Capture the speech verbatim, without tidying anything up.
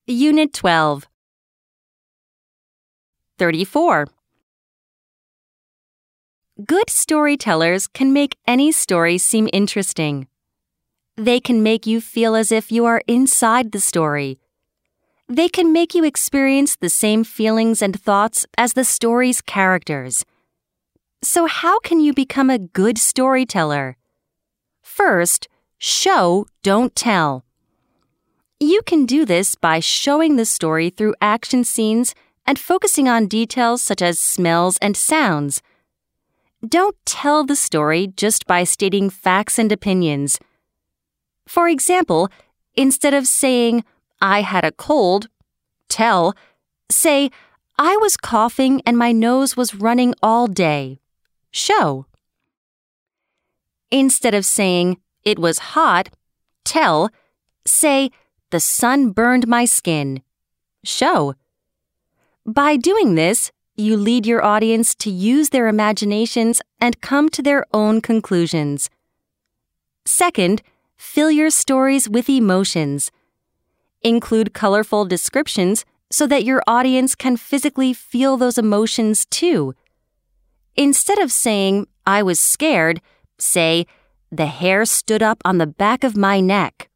Unit twelve. thirty-four. Good storytellers can make any story seem interesting. They can make you feel as if you are inside the story. They can make you experience the same feelings and thoughts as the story's characters. So how can you become a good storyteller? First, show, don't tell. You can do this by showing the story through action scenes and focusing on details such as smells and sounds. Don't tell the story just by stating facts and opinions. For example, instead of saying, "I had a cold," tell, say, "I was coughing and my nose was running all day." Show. Instead of saying, "It was hot," tell, say, "The sun burned my skin." Show. By doing this, you lead your audience to use their imaginations and come to their own conclusions. Second, fill your stories with emotions. Include colorful descriptions so that your audience can physically feel those emotions too. Instead of saying, "I was scared," say, "The hair stood up on the back of my neck."